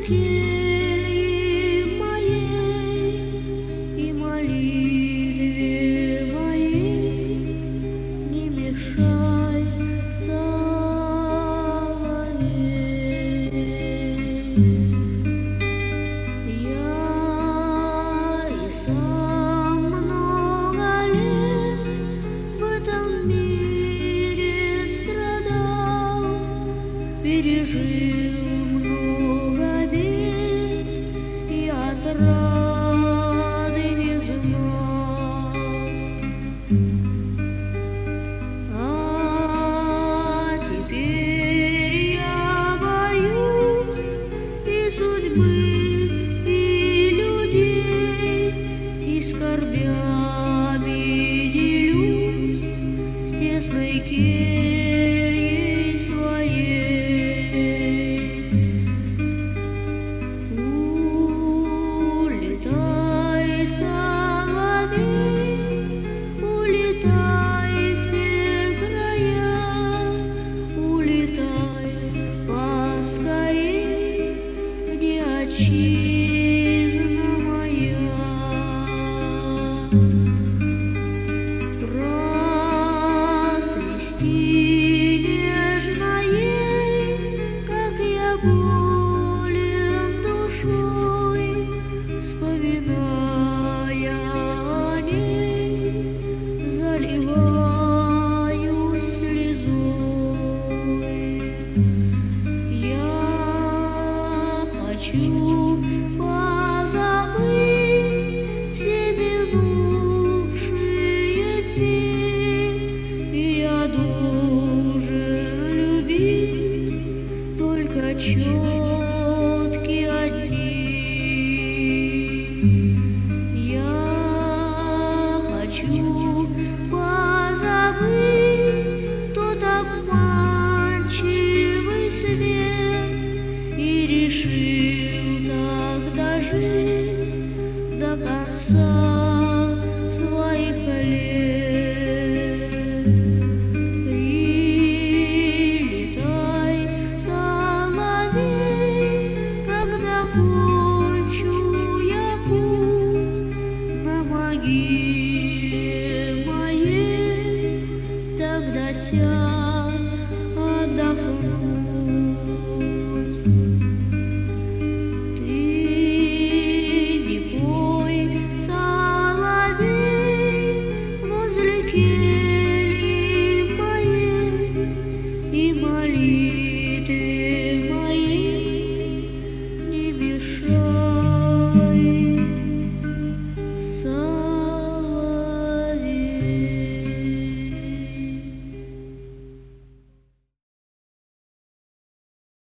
келье моей и молитве моей не мешай, соловей. Я и сам много лет в этом мире страдал, пережил много бед и отрады не знал. А теперь я боюсь и судьбы, и людей, и скорбями делюсь с тесной кельей своей. Улетай, соловей, улетай в те края, улетай поскорей, где отчизна моя. Просвисти нежной, как я болен душой, вспоминая о ней, заливаюсь слезой. Я хочу позабыть все минувшие дни, и я должен любить только четкие одни. Я хочу позабыть тот обманчивый свет и решить